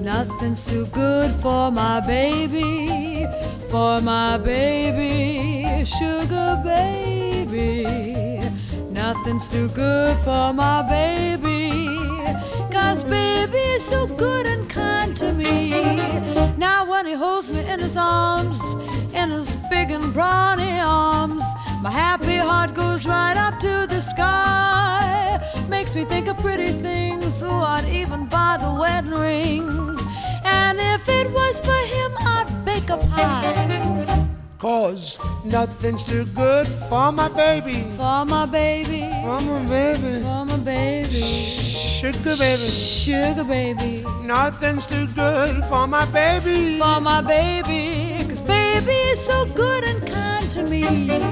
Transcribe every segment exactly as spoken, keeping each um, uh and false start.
Nothing's too good for my baby, for my baby, sugar baby. Nothing's too good for my baby, 'cause baby's so good and kind to me. Now when he holds me in his arms, in his big and brawny arms, my happy heart goes right up to the sky. Makes me think of pretty things, so I'd even buy the wedding rings. And if it was for him, I'd bake a pie. 'Cause nothing's too good for my baby, For my baby, for my baby, for my baby, sugar baby. sugar baby. Nothing's too good for my baby, For my baby, 'cause baby is so good and kind to me.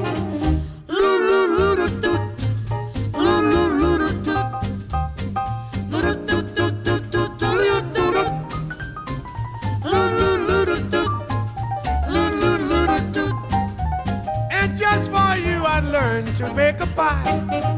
And just for you I'd learn to bake a pie.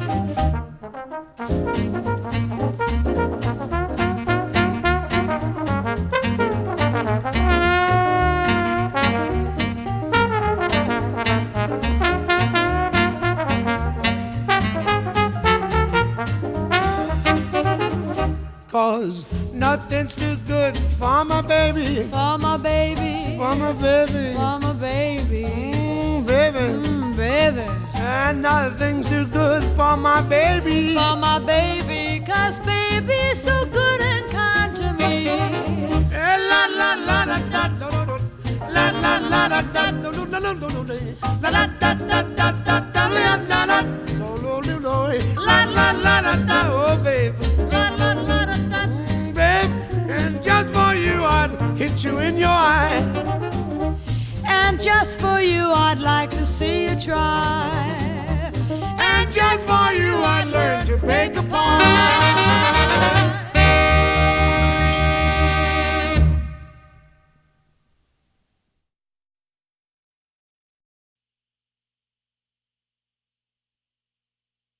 Cause nothing's too good for my baby, For my baby, for my baby, for my baby, mm, baby. mm, baby. And nothing's too good for my baby. For my baby, 'cause baby is so good and kind to me. Eh, la la la da da da da la la la da da no no no no no no la la da da da da da la la la no no no no la la la da da oh babe, La la la da da. mm, babe. And just for you I'd hit you in your eye. And just for you, I'd like to see you try. And just for you I'd learn to bake a pie.